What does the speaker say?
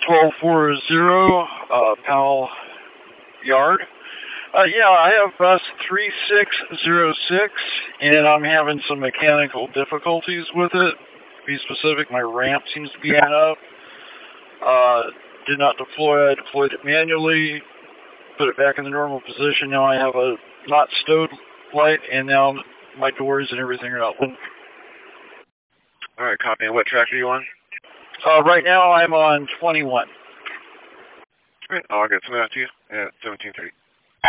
1240, Powell Yard. Yeah, I have bus 3606, and I'm having some mechanical difficulties with it. To be specific, my ramp seems to be hung up. Did not deploy. I deployed it manually, put it back in the normal position. Now I have a not stowed light, and now my doors and everything are open. All right, copy. And what track are you on? Right now I'm on 21. All right, I'll get some out to you at 17:30.